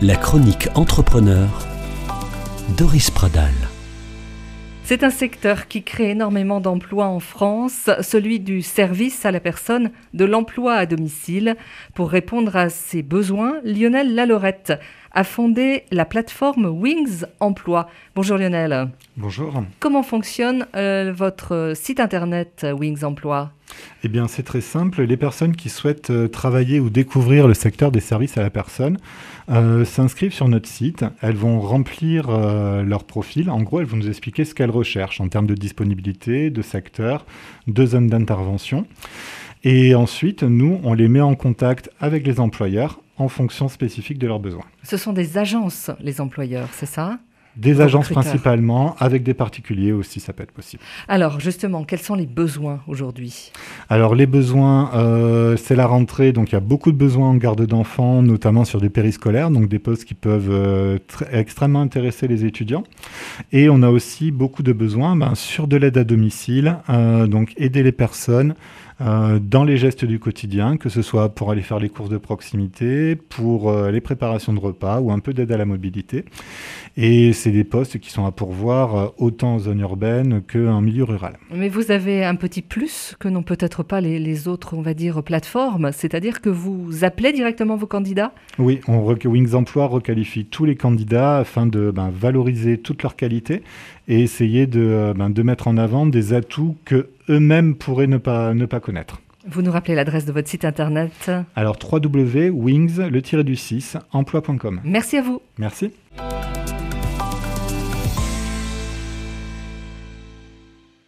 La chronique entrepreneur, Doris Pradal. C'est un secteur qui crée énormément d'emplois en France, celui du service à la personne, de l'emploi à domicile. Pour répondre à ces besoins, Lionel Lalorette a fondé la plateforme Wings Emploi. Bonjour Lionel. Bonjour. Comment fonctionne votre site internet Wings Emploi ? Eh bien, c'est très simple. Les personnes qui souhaitent travailler ou découvrir le secteur des services à la personne s'inscrivent sur notre site. Elles vont remplir leur profil. En gros, elles vont nous expliquer ce qu'elles recherchent en termes de disponibilité, de secteur, de zone d'intervention. Et ensuite, nous, on les met en contact avec les employeurs en fonction spécifique de leurs besoins. Ce sont des agences, les employeurs, c'est ça ? Des agences principalement, avec des particuliers aussi, ça peut être possible. Alors justement, quels sont les besoins aujourd'hui ? Alors les besoins, c'est la rentrée, donc il y a beaucoup de besoins en garde d'enfants, notamment sur des périscolaires, donc des postes qui peuvent extrêmement intéresser les étudiants. Et on a aussi beaucoup de besoins sur de l'aide à domicile, donc aider les personnes dans les gestes du quotidien, que ce soit pour aller faire les courses de proximité, pour les préparations de repas ou un peu d'aide à la mobilité. Et c'est des postes qui sont à pourvoir autant en zone urbaine qu'en milieu rural. Mais vous avez un petit plus que n'ont peut-être pas les autres, on va dire, plateformes, c'est-à-dire que vous appelez directement vos candidats ? Oui, Wings Emploi requalifie tous les candidats afin de valoriser toutes leurs qualités et essayer de mettre en avant des atouts que eux-mêmes pourraient ne pas connaître. Vous nous rappelez l'adresse de votre site internet ? Alors www.wings emploi.com. Merci à vous. Merci.